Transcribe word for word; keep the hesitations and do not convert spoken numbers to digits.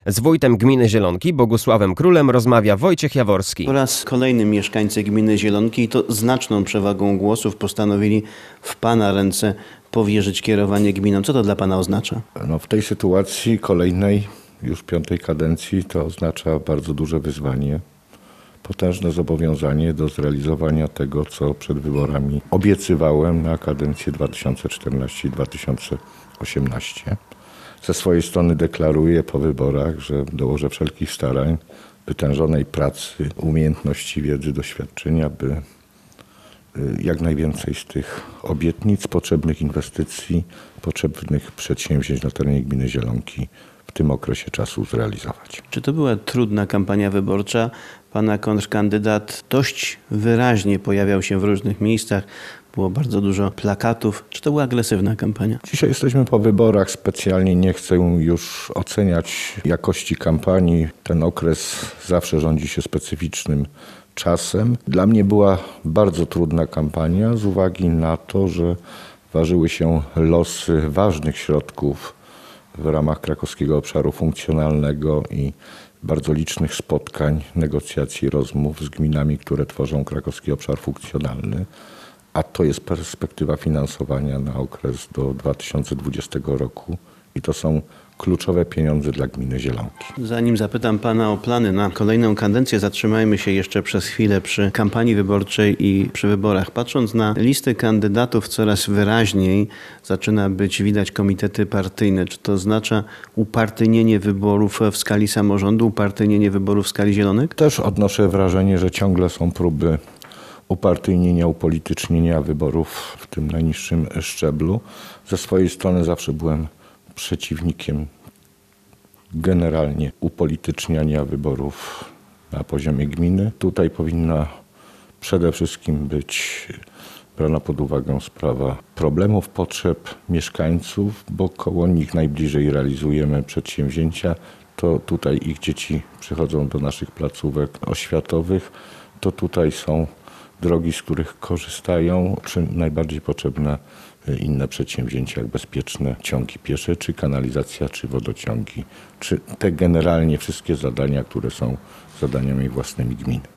Z wójtem gminy Zielonki Bogusławem Królem rozmawia Wojciech Jaworski. Po raz kolejny mieszkańcy gminy Zielonki, i to znaczną przewagą głosów, postanowili w Pana ręce powierzyć kierowanie gminą. Co to dla Pana oznacza? No, w tej sytuacji kolejnej, już piątej kadencji, to oznacza bardzo duże wyzwanie, potężne zobowiązanie do zrealizowania tego, co przed wyborami obiecywałem na kadencję dwa tysiące czternastą dwa tysiące osiemnastą. Ze swojej strony deklaruję po wyborach, że dołożę wszelkich starań, wytężonej pracy, umiejętności, wiedzy, doświadczenia, by jak najwięcej z tych obietnic, potrzebnych inwestycji, potrzebnych przedsięwzięć na terenie gminy Zielonki w tym okresie czasu zrealizować. Czy to była trudna kampania wyborcza? Pana kontrkandydat dość wyraźnie pojawiał się w różnych miejscach. Było bardzo dużo plakatów. Czy to była agresywna kampania? Dzisiaj jesteśmy po wyborach. Specjalnie nie chcę już oceniać jakości kampanii. Ten okres zawsze rządzi się specyficznym czasem. Dla mnie była bardzo trudna kampania z uwagi na to, że ważyły się losy ważnych środków w ramach Krakowskiego Obszaru Funkcjonalnego i bardzo licznych spotkań, negocjacji, rozmów z gminami, które tworzą Krakowski Obszar Funkcjonalny. A to jest perspektywa finansowania na okres do dwa tysiące dwudziestego roku i to są kluczowe pieniądze dla gminy Zielonki. Zanim zapytam Pana o plany na kolejną kadencję, zatrzymajmy się jeszcze przez chwilę przy kampanii wyborczej i przy wyborach. Patrząc na listy kandydatów, coraz wyraźniej zaczyna być widać komitety partyjne. Czy to oznacza upartyjnienie wyborów w skali samorządu, upartyjnienie wyborów w skali Zielonek? Też odnoszę wrażenie, że ciągle są próby upartyjnienia, upolitycznienia wyborów w tym najniższym szczeblu. Ze swojej strony zawsze byłem przeciwnikiem generalnie upolityczniania wyborów na poziomie gminy. Tutaj powinna przede wszystkim być brana pod uwagę sprawa problemów, potrzeb mieszkańców, bo koło nich najbliżej realizujemy przedsięwzięcia. To tutaj ich dzieci przychodzą do naszych placówek oświatowych. To tutaj są drogi, z których korzystają, czy najbardziej potrzebne inne przedsięwzięcia, jak bezpieczne ciągi piesze, czy kanalizacja, czy wodociągi, czy te generalnie wszystkie zadania, które są zadaniami własnymi gminy.